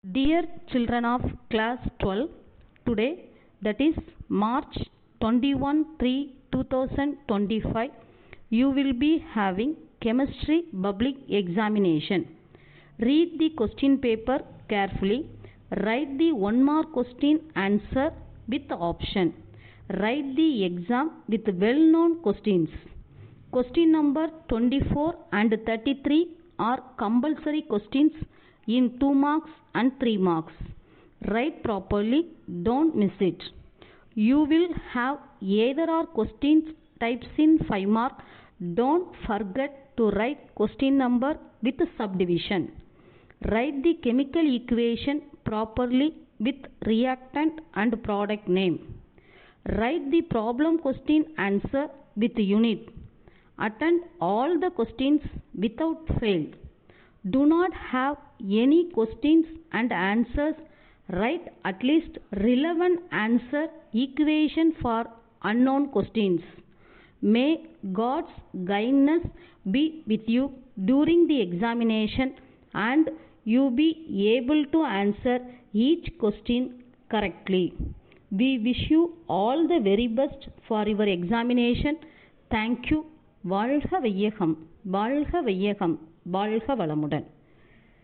Dear children of class 12, today, that is March 21/3/2025, you will be having chemistry public examination. Read the question paper carefully. Write the 1 mark question answer with option. Write the exam with well-known questions. Question number 24 and 33 are compulsory questions in 2 marks and 3 marks. Write properly, don't miss it. You will have either or questions types in 5 mark. Don't forget to write question number with subdivision. Write the chemical equation properly with reactant and product name. Write the problem question answer with unit. Attend all the questions without fail. Do not have any questions and answers. Write at least relevant answer equation for unknown questions. May God's guidance be with you during the examination and you be able to answer each question correctly. We wish you all the very best for your examination. Thank you. வாழ்க வையகம், வாழ்க வையகம், வாழ்க வளமுடன்.